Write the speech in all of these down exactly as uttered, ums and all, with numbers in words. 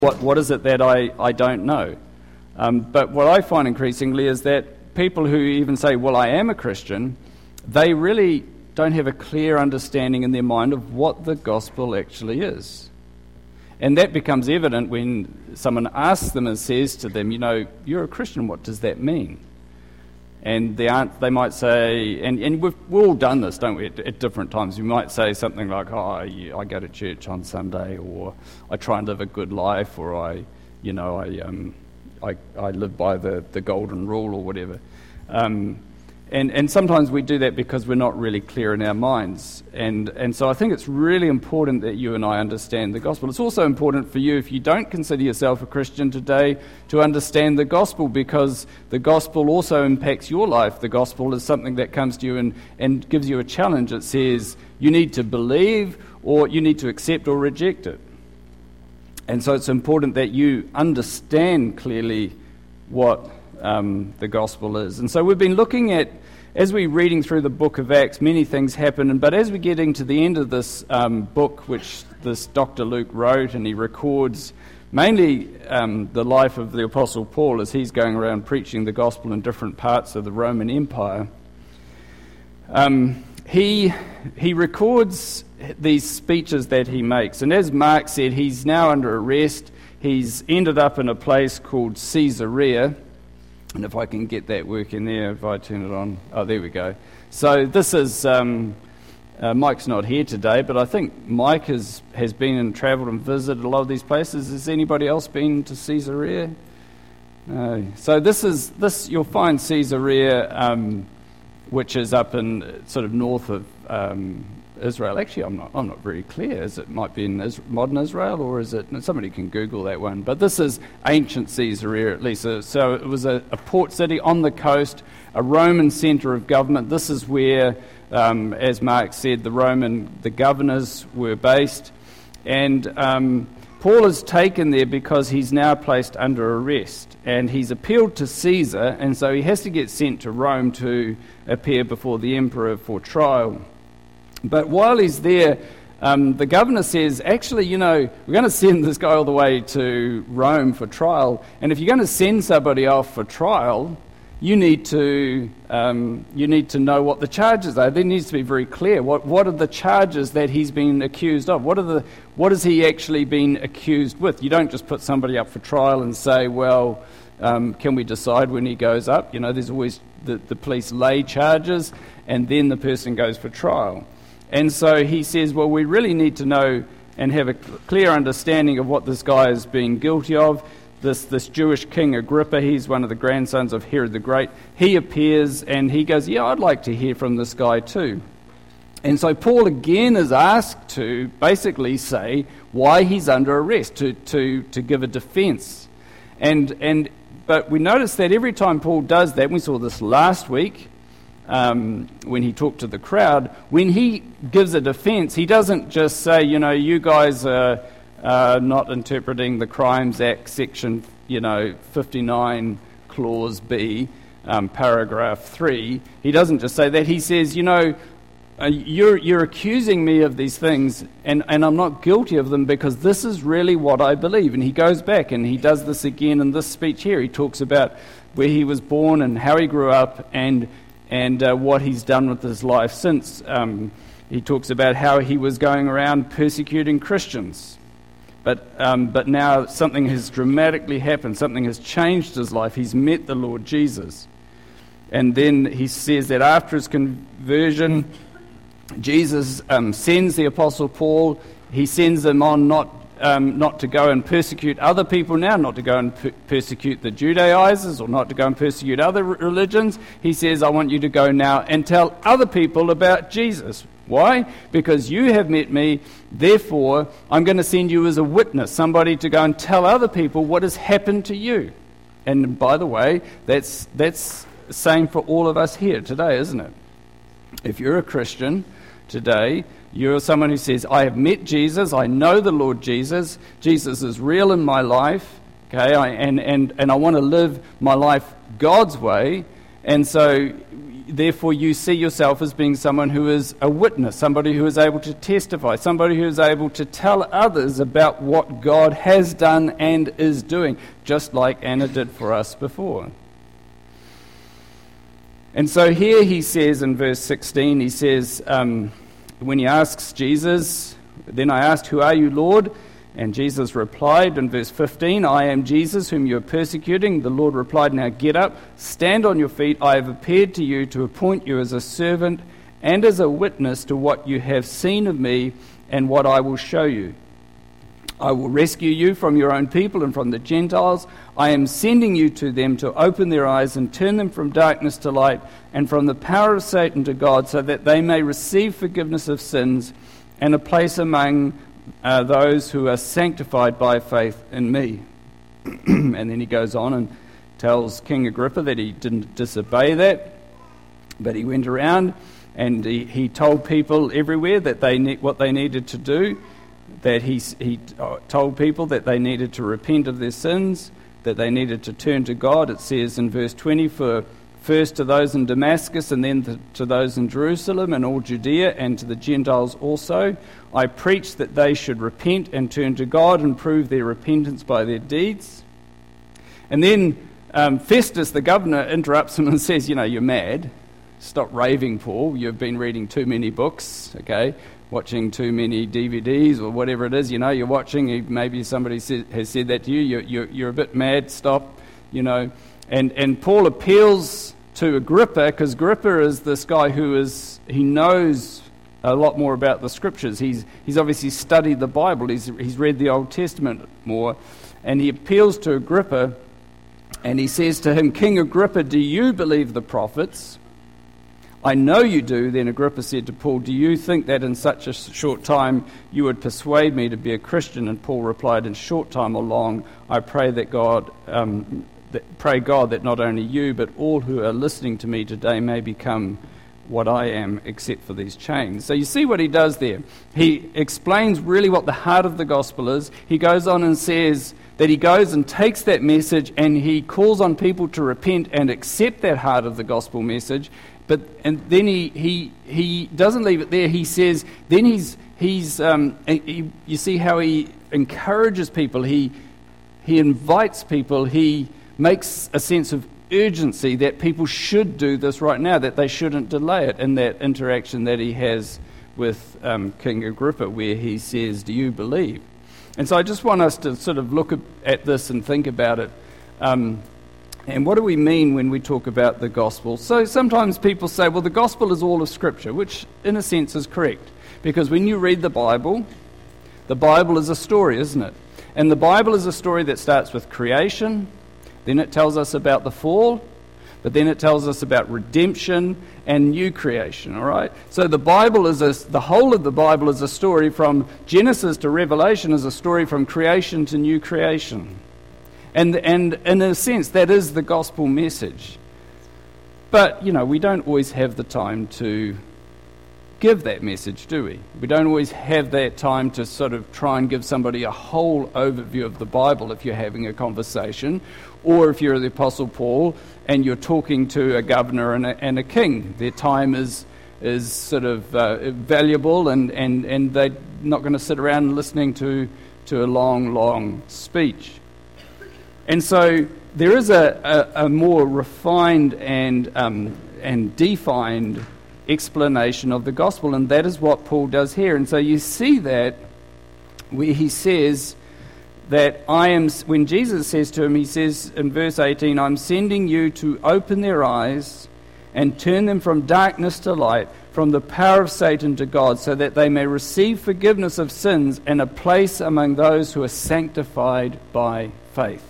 What what is it that I, I don't know? Um, but what I find increasingly is that people who even say, well, I am a Christian, they really don't have a clear understanding in their mind of what the gospel actually is. And that becomes evident when someone asks them and says to them, you know, you're a Christian, what does that mean? And they, aren't, they might say, and, and we've, we've all done this, don't we, at, at different times. We might say something like, oh, I, I go to church on Sunday, or I try and live a good life, or I, you know, I um, I, I live by the, the golden rule, or whatever. Um, and, and sometimes we do that because we're not really clear in our minds. And, and so I think it's really important that you and I understand the gospel. It's also important for you, if you don't consider yourself a Christian today, to understand the gospel, because the gospel also impacts your life. The gospel is something that comes to you and, and gives you a challenge. It says you need to believe, or you need to accept or reject it. And so it's important that you understand clearly what um, the gospel is. And so we've been looking at, as we're reading through the book of Acts, many things happen. But as we're getting to the end of this um, book, which this Doctor Luke wrote, and he records mainly um, the life of the Apostle Paul as he's going around preaching the gospel in different parts of the Roman Empire, um, he he records these speeches that he makes. And as Mark said, he's now under arrest. He's ended up in a place called Caesarea. And if I can get that working there, if I turn it on. Oh, there we go. So this is, um, uh, Mike's not here today, but I think Mike has, has been and travelled and visited a lot of these places. Has anybody else been to Caesarea? No. So this is, this you'll find Caesarea, um, which is up in sort of north of um, Israel. Actually, I'm not I'm not very clear. Is it might be in Is- modern Israel, or is it? Somebody can Google that one. But this is ancient Caesarea, at least. So, so it was a, a port city on the coast, a Roman centre of government. This is where, um, as Mark said, the Roman the governors were based, and um, Paul is taken there because he's now placed under arrest, and he's appealed to Caesar, and so he has to get sent to Rome to appear before the emperor for trial. But while he's there, um, the governor says, actually, you know, we're going to send this guy all the way to Rome for trial, and if you're going to send somebody off for trial, you need to um, you need to know what the charges are. There needs to be very clear. What what are the charges that he's been accused of? What are the what has he actually been accused with? You don't just put somebody up for trial and say, well, um, can we decide when he goes up? You know, there's always the, the police lay charges, and then the person goes for trial. And so he says, well, we really need to know and have a clear understanding of what this guy is being guilty of. This this Jewish king Agrippa, he's one of the grandsons of Herod the Great. He appears and he goes, yeah, I'd like to hear from this guy too. And so Paul again is asked to basically say why he's under arrest, to to, to give a defense. And and but we notice that every time Paul does that, we saw this last week, Um, when he talked to the crowd, when he gives a defense, he doesn't just say, you know, you guys are uh, not interpreting the Crimes Act section, you know, fifty-nine clause B, um, paragraph three. He doesn't just say that. He says, you know, uh, you're you're accusing me of these things, and, and I'm not guilty of them because this is really what I believe. And he goes back and he does this again in this speech here. He talks about where he was born and how he grew up, and and uh, what he's done with his life since. Um, he talks about how he was going around persecuting Christians. But um, but now something has dramatically happened. Something has changed his life. He's met the Lord Jesus. And then he says that after his conversion, Jesus um, sends the Apostle Paul. He sends him on not Um, not to go and persecute other people now, not to go and per- persecute the Judaizers, or not to go and persecute other religions. He says, I want you to go now and tell other people about Jesus. Why? Because you have met me, therefore I'm going to send you as a witness, somebody to go and tell other people what has happened to you. And by the way, that's that's the same for all of us here today, isn't it? If you're a Christian today, you're someone who says, I have met Jesus, I know the Lord Jesus, Jesus is real in my life, okay, I, and, and, and I want to live my life God's way, And so, therefore, you see yourself as being someone who is a witness, somebody who is able to testify, somebody who is able to tell others about what God has done and is doing, just like Anna did for us before. And so here he says in verse sixteen, he says, um, when he asks Jesus, then I asked, who are you, Lord? And Jesus replied in verse fifteen, I am Jesus whom you are persecuting. The Lord replied, now get up, stand on your feet. I have appeared to you to appoint you as a servant and as a witness to what you have seen of me and what I will show you. I will rescue you from your own people and from the Gentiles. I am sending you to them to open their eyes and turn them from darkness to light and from the power of Satan to God, so that they may receive forgiveness of sins and a place among uh, those who are sanctified by faith in me. And then he goes on and tells King Agrippa that he didn't disobey that, but he went around and he, he told people everywhere that they ne- what they needed to do. That he, he told people that they needed to repent of their sins, that they needed to turn to God. It says in verse twenty, for first to those in Damascus and then to, to those in Jerusalem and all Judea and to the Gentiles also, I preached that they should repent and turn to God and prove their repentance by their deeds. And then um, Festus, the governor, interrupts him and says, you know, you're mad. Stop raving, Paul. You've been reading too many books, okay? Watching too many D V Ds or whatever it is, you know, you're watching, maybe somebody said, has said that to you, you're, you're, you're a bit mad, stop, you know. And, and Paul appeals to Agrippa, because Agrippa is this guy who is, he knows a lot more about the scriptures. He's he's obviously studied the Bible, he's, he's read the Old Testament more, and he appeals to Agrippa, and he says to him, King Agrippa, do you believe the prophets? I know you do. Then Agrippa said to Paul, do you think that in such a short time you would persuade me to be a Christian? And Paul replied, in short time or long, I pray that God, um, that, pray God that not only you, but all who are listening to me today may become what I am, except for these chains. So you see what he does there. He explains really what the heart of the gospel is. He goes on and says that he goes and takes that message and he calls on people to repent and accept that heart of the gospel message. But and then he, he he doesn't leave it there. He says then he's he's um, he, you see how he encourages people. He he invites people. He makes a sense of urgency that people should do this right now. That they shouldn't delay it. In that interaction that he has with um, King Agrippa, where he says, "Do you believe?" And so I just want us to sort of look at this and think about it. Um, And what do we mean when we talk about the gospel? So sometimes people say, well, the gospel is all of Scripture, which in a sense is correct. Because when you read the Bible, the Bible is a story, isn't it? And the Bible is a story that starts with creation, then it tells us about the fall, but then it tells us about redemption and new creation, all right? So the Bible is a, the whole of the Bible is a story from Genesis to Revelation, is a story from creation to new creation. And and in a sense, that is the gospel message. But, you know, we don't always have the time to give that message, do we? We don't always have that time to sort of try and give somebody a whole overview of the Bible if you're having a conversation, or if you're the Apostle Paul and you're talking to a governor and a, and a king. Their time is is sort of uh, valuable, and, and, and they're not going to sit around listening to, to a long, long speech. And so there is a, a, a more refined and um, and defined explanation of the gospel, and that is what Paul does here. And so you see that where he says that I am, when Jesus says to him, he says in verse eighteen, I'm sending you to open their eyes and turn them from darkness to light, from the power of Satan to God, so that they may receive forgiveness of sins and a place among those who are sanctified by faith.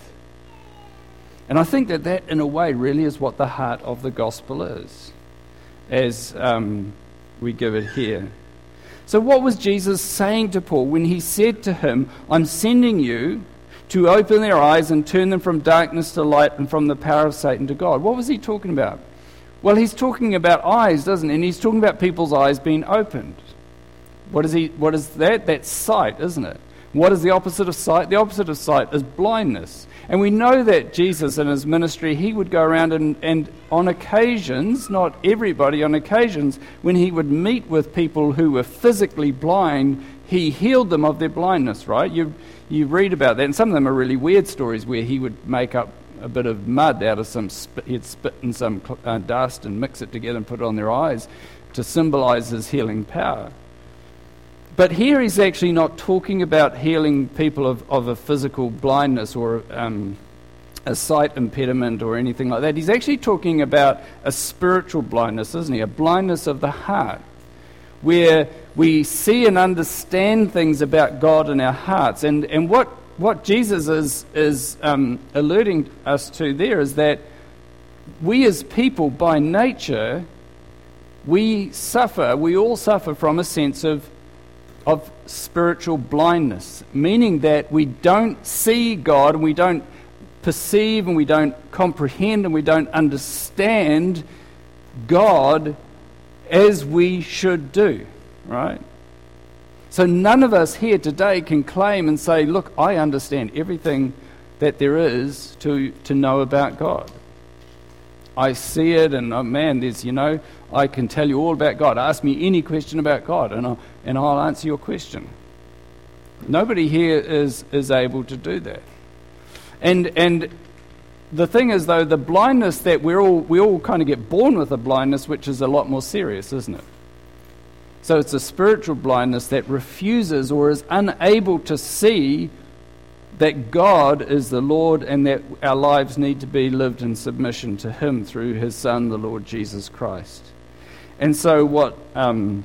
And I think that that, in a way, really is what the heart of the gospel is, as um, we give it here. So what was Jesus saying to Paul when he said to him, I'm sending you to open their eyes and turn them from darkness to light and from the power of Satan to God? What was he talking about? Well, he's talking about eyes, doesn't he? And he's talking about people's eyes being opened. What is he? What is that? That's sight, isn't it? What is the opposite of sight? The opposite of sight is blindness. And we know that Jesus in his ministry, he would go around and, and on occasions, not everybody, on occasions, when he would meet with people who were physically blind, he healed them of their blindness, right? You you read about that, and some of them are really weird stories where he would make up a bit of mud out of some, spit, he'd spit in some uh, dust and mix it together and put it on their eyes to symbolize his healing power. But here he's actually not talking about healing people of, of a physical blindness or um, a sight impediment or anything like that. He's actually talking about a spiritual blindness, isn't he? A blindness of the heart, where we see and understand things about God in our hearts. And and what, what Jesus is, is um, alerting us to there is that we as people, by nature, we suffer, we all suffer from a sense of of spiritual blindness, meaning that we don't see God and we don't perceive and we don't comprehend and we don't understand God as we should do, right? So none of us here today can claim and say, look, I understand everything that there is to, to know about God. I see it, and oh man, there's, you know, I can tell you all about God. Ask me any question about God, and I'll, and I'll answer your question. Nobody here is, is able to do that. And and the thing is, though, the blindness that we're all, we all kind of get born with a blindness, which is a lot more serious, isn't it? So it's a spiritual blindness that refuses or is unable to see that God is the Lord and that our lives need to be lived in submission to Him through His Son, the Lord Jesus Christ. And so what um,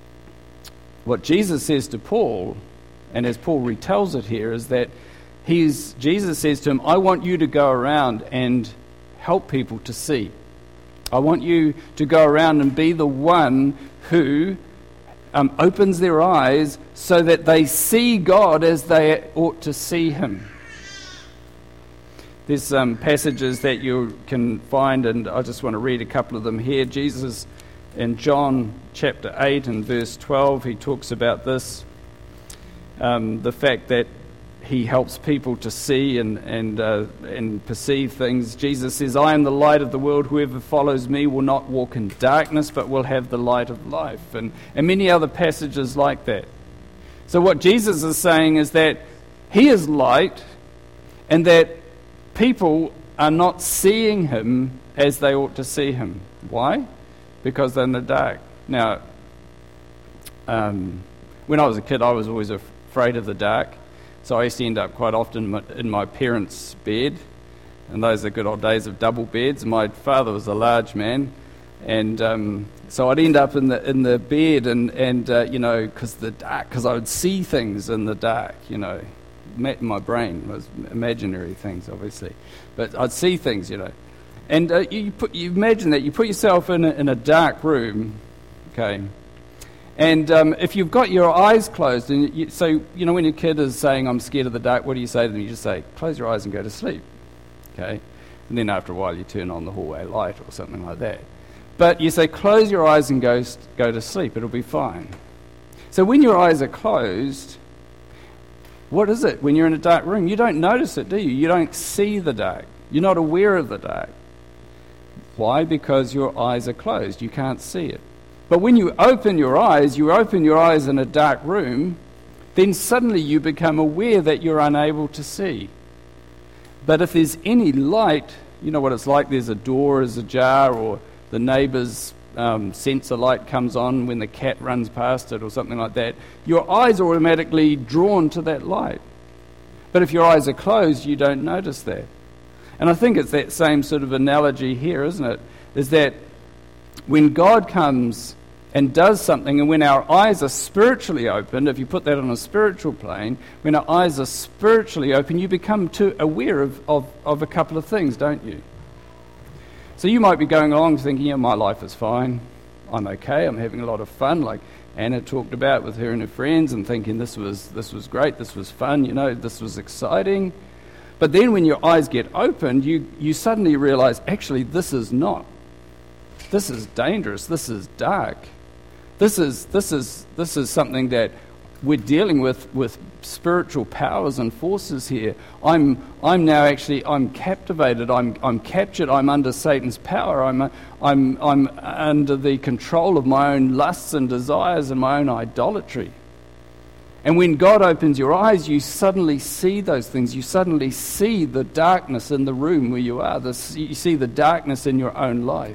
what Jesus says to Paul, and as Paul retells it here, is that he's Jesus says to him, I want you to go around and help people to see. I want you to go around and be the one who Um, opens their eyes so that they see God as they ought to see Him. There's some passages that you can find, and I just want to read a couple of them here. Jesus, in John chapter eight and verse twelve, he talks about this, um, the fact that He helps people to see and and uh, and perceive things. Jesus says, I am the light of the world. Whoever follows me will not walk in darkness, but will have the light of life. And, and many other passages like that. So what Jesus is saying is that He is light and that people are not seeing Him as they ought to see Him. Why? Because they're in the dark. Now, um, when I was a kid, I was always afraid of the dark. So I used to end up quite often in my parents' bed, and those are good old days of double beds. My father was a large man, and um, so I'd end up in the in the bed, and and uh, you know, because the dark, because I would see things in the dark, you know, my brain was imaginary things, obviously, but I'd see things, you know, and uh, you put you imagine that you put yourself in a, in a dark room, okay. And um, if you've got your eyes closed, and you, so, you know, when your kid is saying, I'm scared of the dark, what do you say to them? You just say, close your eyes and go to sleep, okay? And then after a while you turn on the hallway light or something like that. But you say, close your eyes and go, go to sleep, it'll be fine. So when your eyes are closed, what is it when you're in a dark room? You don't notice it, do you? You don't see the dark. You're not aware of the dark. Why? Because your eyes are closed. You can't see it. But when you open your eyes, you open your eyes in a dark room, then suddenly you become aware that you're unable to see. But if there's any light, you know what it's like, there's a door is ajar, or the neighbour's um, sensor light comes on when the cat runs past it or something like that, your eyes are automatically drawn to that light. But if your eyes are closed, you don't notice that. And I think it's that same sort of analogy here, isn't it? Is that when God comes and does something, and when our eyes are spiritually opened, if you put that on a spiritual plane, when our eyes are spiritually open, you become too aware of, of, of a couple of things, don't you? So you might be going along thinking, yeah, my life is fine, I'm okay, I'm having a lot of fun, like Anna talked about with her and her friends, and thinking this was this was great, this was fun, you know, this was exciting. But then when your eyes get opened, you, you suddenly realize, actually, this is not. This is dangerous, this is dark. This is this is this is something that we're dealing with, with spiritual powers and forces here. I'm I'm now actually I'm captivated. I'm I'm captured. I'm under Satan's power. I'm I'm I'm under the control of my own lusts and desires and my own idolatry. And when God opens your eyes, you suddenly see those things. You suddenly see the darkness in the room where you are. The, you see the darkness in your own life.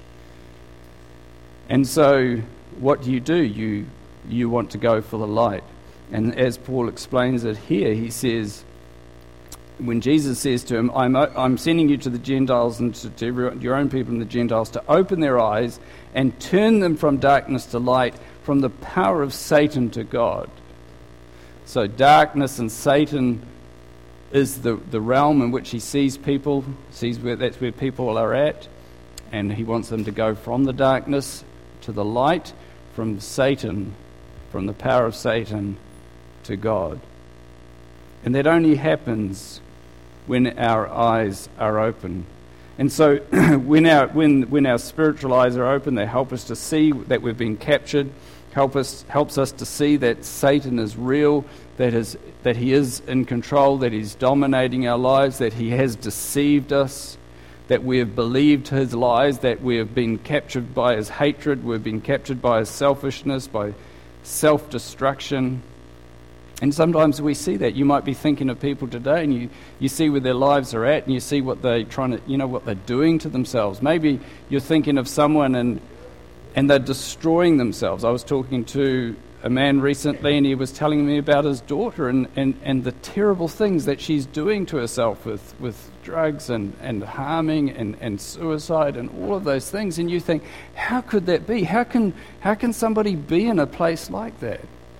And so, what do you do? You you want to go for the light. And as Paul explains it here, he says, when Jesus says to him, I'm, I'm sending you to the Gentiles and to, to everyone, your own people and the Gentiles, to open their eyes and turn them from darkness to light, from the power of Satan to God. So darkness and Satan is the, the realm in which he sees people, sees where that's where people are at, and he wants them to go from the darkness to the light, from Satan, from the power of Satan to God. And that only happens when our eyes are open. And so when our when when our spiritual eyes are open, they help us to see that we've been captured, help us helps us to see that Satan is real, that is that he is in control, that he's dominating our lives, that he has deceived us, that we have believed his lies, that we have been captured by his hatred, we've been captured by his selfishness, by self-destruction. And sometimes we see that. You might be thinking of people today and you, you see where their lives are at and you see what they're trying to, you know, what they're doing to themselves. Maybe you're thinking of someone and and they're destroying themselves. I was talking to a man recently and he was telling me about his daughter and, and, and the terrible things that she's doing to herself with, with drugs and, and harming and, and suicide and all of those things. And you think, how could that be? How can how can somebody be in a place like that?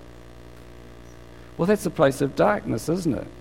Well, that's a place of darkness, isn't it?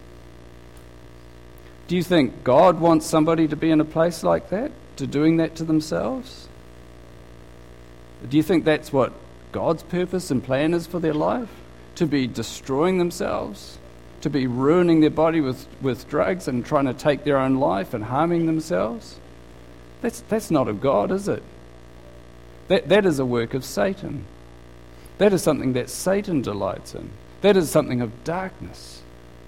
Do you think God wants somebody to be in a place like that, to doing that to themselves? Do you think that's what God's purpose and plan is for their life? To be destroying themselves? To be ruining their body with, with drugs and trying to take their own life and harming themselves? That's that's not of God, is it? That that is a work of Satan. That is something that Satan delights in. That is something of darkness.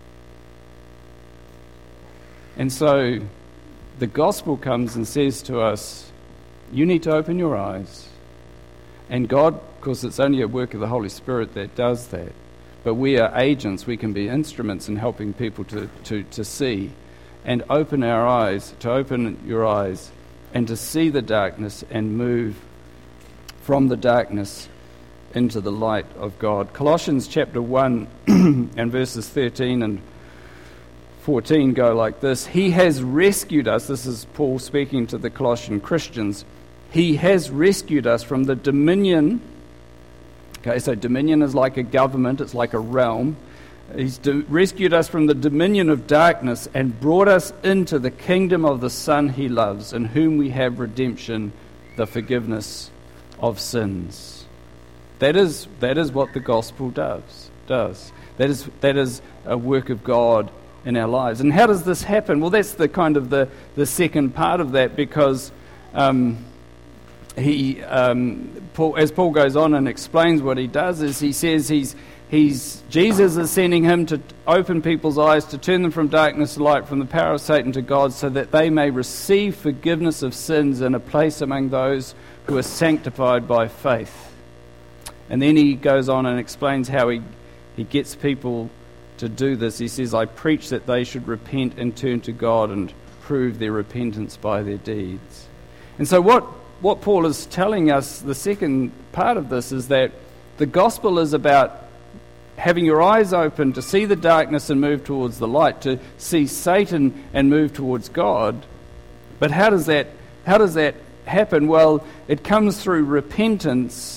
And so the gospel comes and says to us, you need to open your eyes. And God, of course, it's only a work of the Holy Spirit that does that. But we are agents. We can be instruments in helping people to, to, to see and open our eyes, to open your eyes and to see the darkness and move from the darkness into the light of God. Colossians chapter one and verses thirteen and fourteen go like this. He has rescued us. This is Paul speaking to the Colossian Christians. He has rescued us from the dominion. Okay, so dominion is like a government. It's like a realm. He's do- rescued us from the dominion of darkness and brought us into the kingdom of the Son he loves, in whom we have redemption, the forgiveness of sins. That is that is what the gospel does. Does that is that is a work of God in our lives. And how does this happen? Well, that's the kind of the, the second part of that, because um, he um, Paul, as Paul goes on and explains what he does, is he says he's he's Jesus is sending him to open people's eyes, to turn them from darkness to light, from the power of Satan to God, so that they may receive forgiveness of sins and a place among those who are sanctified by faith. And then he goes on and explains how he, he gets people to do this. He says, I preach that they should repent and turn to God and prove their repentance by their deeds. And so what, what Paul is telling us, the second part of this, is that the gospel is about having your eyes open to see the darkness and move towards the light, to see Satan and move towards God. But how does that, how does that happen? Well, it comes through repentance.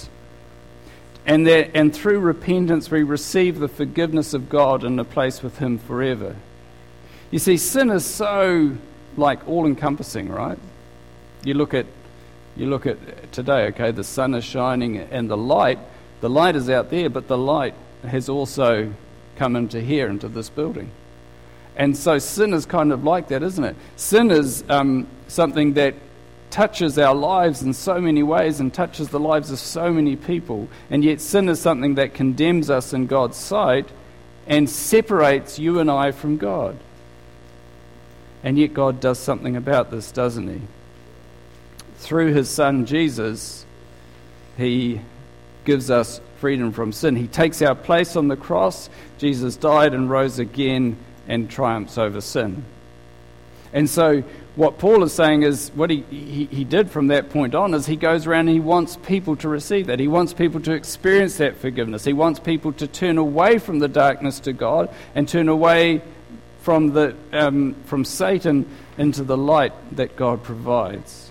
And that, and through repentance we receive the forgiveness of God and a place with him forever. You see, sin is so like all-encompassing, right? You look at you look at today, okay, the sun is shining and the light, the light is out there, but the light has also come into here, into this building. And so sin is kind of like that, isn't it? Sin is um, something that touches our lives in so many ways and touches the lives of so many people. And yet sin is something that condemns us in God's sight and separates you and I from God. And yet God does something about this, doesn't he? Through his son Jesus, he gives us freedom from sin. He takes our place on the cross. Jesus died and rose again and triumphs over sin. And so what Paul is saying is, what he, he, he did from that point on is he goes around and he wants people to receive that. He wants people to experience that forgiveness. He wants people to turn away from the darkness to God and turn away from the um, from Satan into the light that God provides.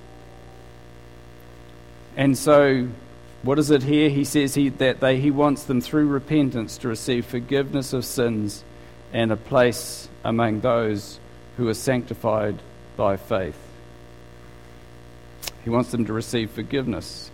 And so what is it here? He says he, that they, he wants them through repentance to receive forgiveness of sins and a place among those who are sanctified by faith. He wants them to receive forgiveness.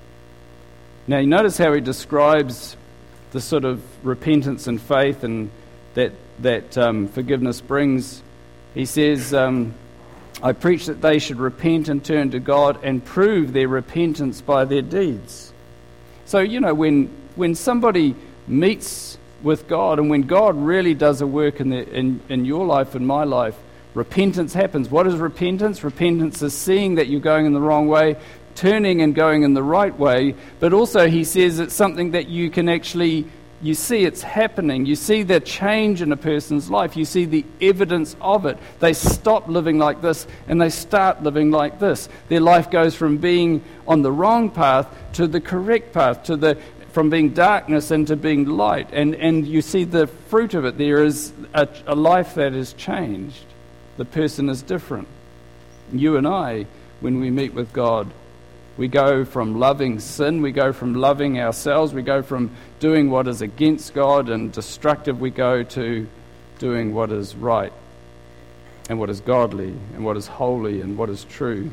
Now you notice how he describes the sort of repentance and faith and that, that um, forgiveness brings. He says, um, I preach that they should repent and turn to God and prove their repentance by their deeds. So, you know, when when somebody meets with God and when God really does a work in, the, in, in your life and my life, repentance happens. What is repentance? Repentance is seeing that you're going in the wrong way, turning and going in the right way, but also he says it's something that you can actually, you see it's happening. You see the change in a person's life. You see the evidence of it. They stop living like this and they start living like this. Their life goes from being on the wrong path to the correct path, to the from being darkness into being light. And, and you see the fruit of it. There is a, a life that is changed. The person is different. You and I, when we meet with God, we go from loving sin, we go from loving ourselves, we go from doing what is against God and destructive, we go to doing what is right and what is godly and what is holy and what is true.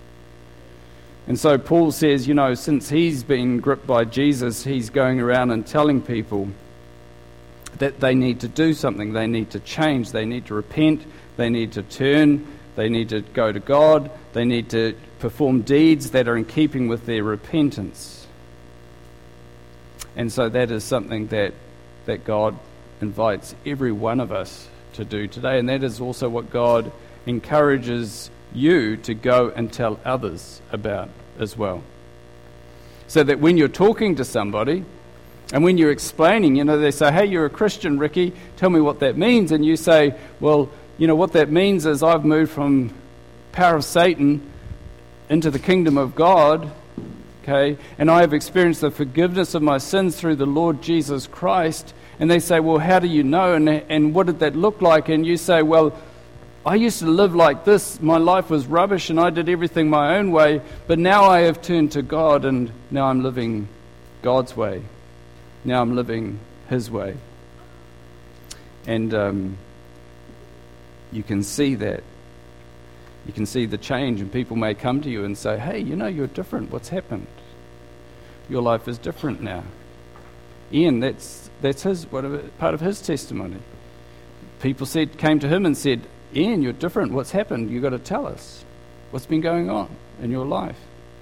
And so Paul says, you know, since he's been gripped by Jesus, he's going around and telling people that they need to do something, they need to change, they need to repent, they need to turn, they need to go to God, they need to perform deeds that are in keeping with their repentance. And so that is something that, that God invites every one of us to do today, and that is also what God encourages you to go and tell others about as well. So that when you're talking to somebody, and when you're explaining, you know, they say, hey, you're a Christian, Ricky, tell me what that means. And you say, well, you know, what that means is I've moved from power of Satan into the kingdom of God, okay, and I have experienced the forgiveness of my sins through the Lord Jesus Christ. And they say, well, how do you know? And, and what did that look like? And you say, well, I used to live like this. My life was rubbish and I did everything my own way, but now I have turned to God and now I'm living God's way. Now I'm living his way. And um, you can see that. You can see the change, and people may come to you and say, hey, you know, you're different. What's happened? Your life is different now. Ian, that's that's his whatever, part of his testimony. People said came to him and said, Ian, you're different. What's happened? You've got to tell us. What's been going on in your life?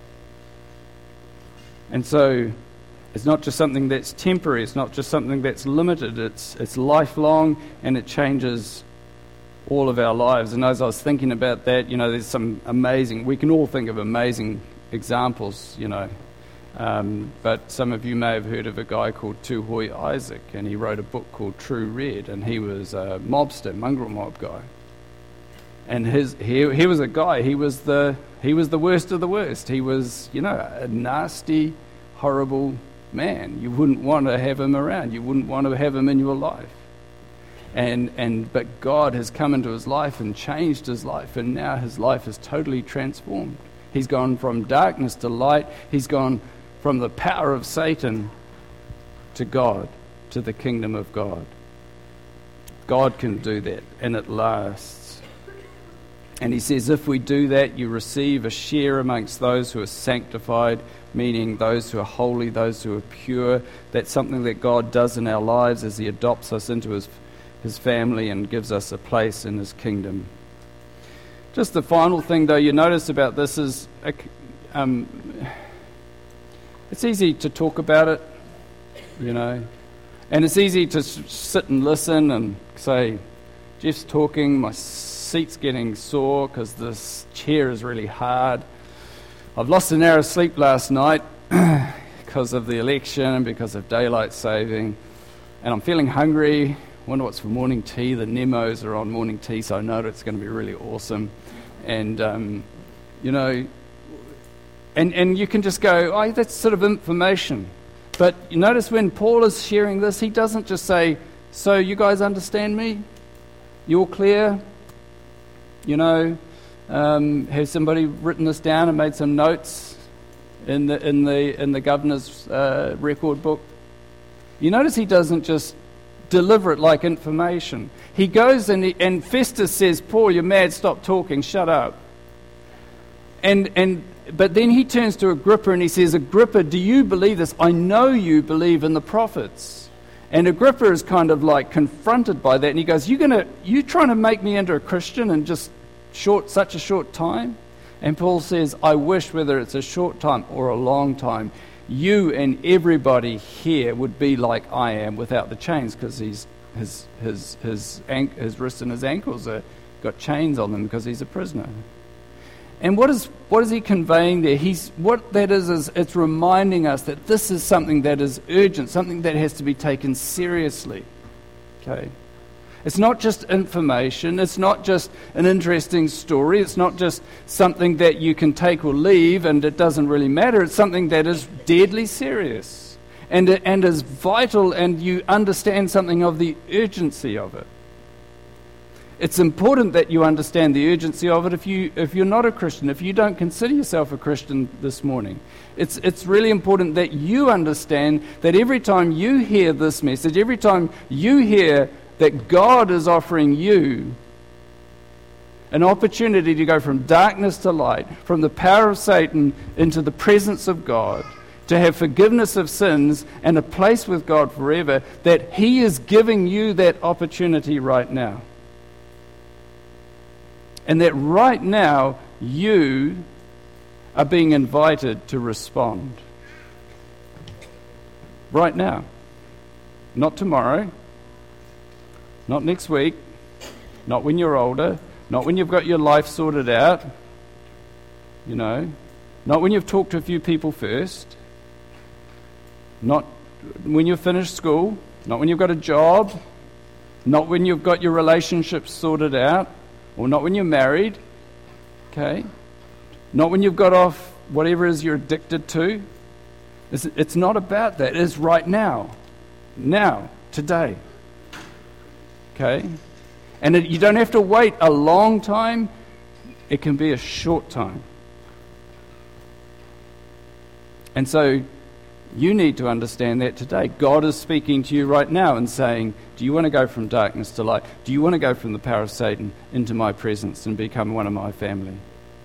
And so it's not just something that's temporary. It's not just something that's limited. It's it's lifelong, and it changes all of our lives. And as I was thinking about that, you know, there's some amazing, we can all think of amazing examples, you know. Um, but some of you may have heard of a guy called Tuhoi Isaac, and he wrote a book called True Red, and he was a mobster, mongrel mob guy. And his he he was a guy. He was the he was the worst of the worst. He was, you know, a nasty, horrible man. You wouldn't want to have him around. You wouldn't want to have him in your life. And and but God has come into his life and changed his life, and now his life is totally transformed. He's gone from darkness to light. He's gone from the power of Satan to God, to the kingdom of God. God can do that, and it lasts. And he says, if we do that, you receive a share amongst those who are sanctified, meaning those who are holy, those who are pure. That's something that God does in our lives as he adopts us into his, his family and gives us a place in his kingdom. Just the final thing, though, you notice about this is um, it's easy to talk about it, you know, and it's easy to s- sit and listen and say, Jeff's talking, my seat's getting sore because this chair is really hard. I've lost an hour of sleep last night because of the election and because of daylight saving, and I'm feeling hungry. Wonder what's for morning tea. The Nemos are on morning tea, so I know that it's going to be really awesome. And, um, you know, and, and you can just go, oh, that's sort of information. But you notice when Paul is sharing this, he doesn't just say, so you guys understand me? You all clear? You know, um, has somebody written this down and made some notes in the in the in the governor's uh, record book? You notice he doesn't just deliver it like information. He goes and he, and Festus says, Paul, you're mad, stop talking, shut up. And and but then he turns to Agrippa and he says, Agrippa, do you believe this? I know you believe in the prophets. And Agrippa is kind of like confronted by that, and he goes, you gonna you trying to make me into a Christian in just short such a short time? And Paul says, I wish, whether it's a short time or a long time, you and everybody here would be like I am without the chains, because he's his his his his, his wrists and his ankles are got chains on them because he's a prisoner. And what is what is he conveying there? He's what that is is it's reminding us that this is something that is urgent, something that has to be taken seriously. Okay. It's not just information, it's not just an interesting story, it's not just something that you can take or leave and it doesn't really matter. It's something that is deadly serious and and is vital, and you understand something of the urgency of it. It's important that you understand the urgency of it if you if you're not a Christian, if you don't consider yourself a Christian this morning. It's it's really important that you understand that every time you hear this message, every time you hear that God is offering you an opportunity to go from darkness to light, from the power of Satan into the presence of God, to have forgiveness of sins and a place with God forever, that He is giving you that opportunity right now. And that right now, you are being invited to respond. Right now. Not tomorrow. Not next week. Not when you're older. Not when you've got your life sorted out. You know. Not when you've talked to a few people first. Not when you've finished school. Not when you've got a job. Not when you've got your relationships sorted out. Or not when you're married, okay? Not when you've got off whatever it is you're addicted to. It's, it's not about that. It is right now. Now. Today. Okay? And it, you don't have to wait a long time. It can be a short time. And so you need to understand that today. God is speaking to you right now and saying, do you want to go from darkness to light? Do you want to go from the power of Satan into my presence and become one of my family?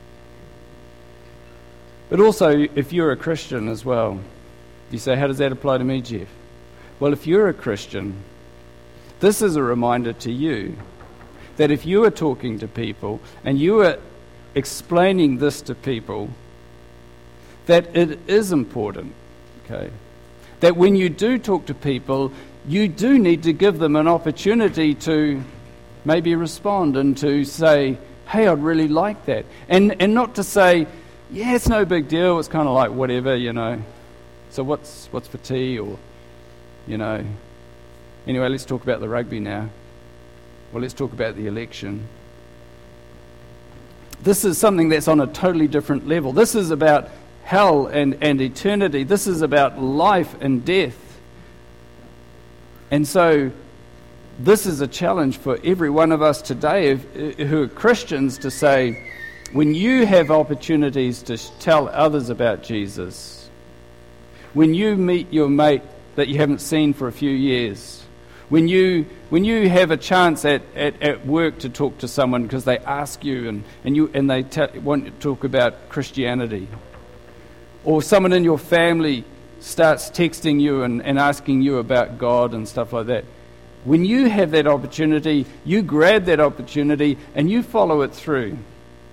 But also, if you're a Christian as well, you say, how does that apply to me, Jeff? Well, if you're a Christian, this is a reminder to you that if you are talking to people and you are explaining this to people, that it is important. Okay. That when you do talk to people, you do need to give them an opportunity to maybe respond and to say, hey, I'd really like that. And and not to say, yeah, it's no big deal, it's kind of like whatever, you know. So what's what's for tea, or, you know. Anyway, let's talk about the rugby now. Well, let's talk about the election. This is something that's on a totally different level. This is about hell and, and eternity. This is about life and death. And so this is a challenge for every one of us today if, who are Christians to say, when you have opportunities to tell others about Jesus, when you meet your mate that you haven't seen for a few years, when you when you have a chance at, at, at work to talk to someone because they ask you and, and you and they te- want to talk about Christianity, or someone in your family starts texting you and, and asking you about God and stuff like that. When you have that opportunity, you grab that opportunity and you follow it through.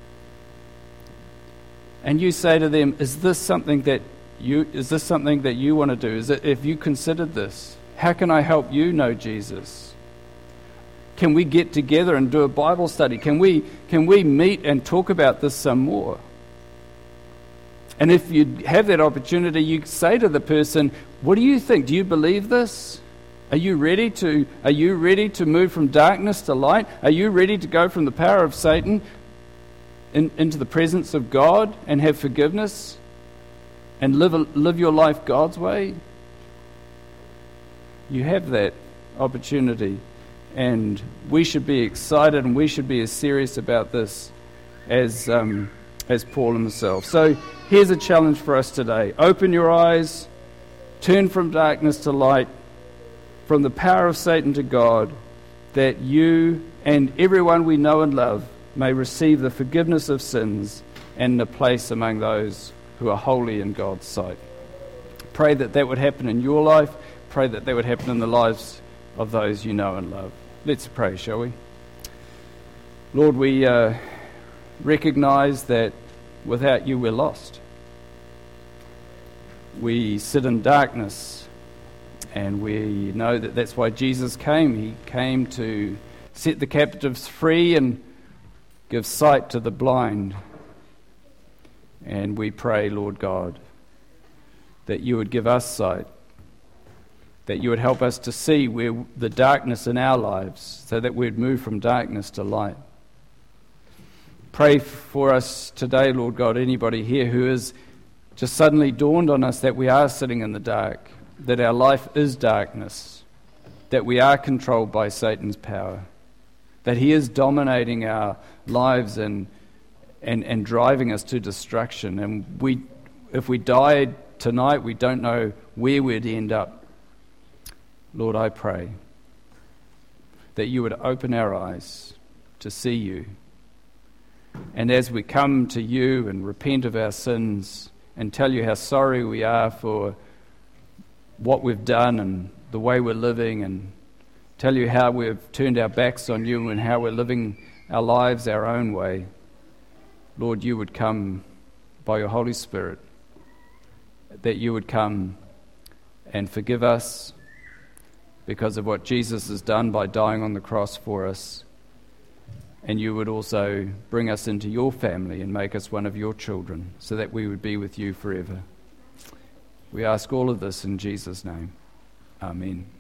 and you say to them, is this something that you is this something that you want to do? Is it, if you considered this, how can I help you know Jesus? Can we get together and do a Bible study? Can we can we meet and talk about this some more? And if you have that opportunity, you say to the person, what do you think? Do you believe this? Are you ready to are you ready to move from darkness to light? Are you ready to go from the power of Satan in, into the presence of God and have forgiveness and live a, live your life God's way? You have that opportunity, and we should be excited and we should be as serious about this as um, as Paul himself. So here's a challenge for us today. Open your eyes, turn from darkness to light, from the power of Satan to God, that you and everyone we know and love may receive the forgiveness of sins and a place among those who are holy in God's sight. Pray that that would happen in your life. Pray that that would happen in the lives of those you know and love. Let's pray, shall we? Lord, we uh, recognize that without you we're lost. We sit in darkness, and we know that that's why Jesus came. He came to set the captives free and give sight to the blind. And we pray, Lord God, that you would give us sight, that you would help us to see where the darkness in our lives, so that we'd move from darkness to light. Pray for us today, Lord God, anybody here who is just suddenly dawned on us that we are sitting in the dark, that our life is darkness, that we are controlled by Satan's power, that he is dominating our lives and and, and driving us to destruction. And we, if we died tonight, we don't know where we'd end up. Lord, I pray that you would open our eyes to see you. And as we come to you and repent of our sins and tell you how sorry we are for what we've done and the way we're living, and tell you how we've turned our backs on you and how we're living our lives our own way, Lord, you would come by your Holy Spirit, that you would come and forgive us because of what Jesus has done by dying on the cross for us. And you would also bring us into your family and make us one of your children, so that we would be with you forever. We ask all of this in Jesus' name. Amen.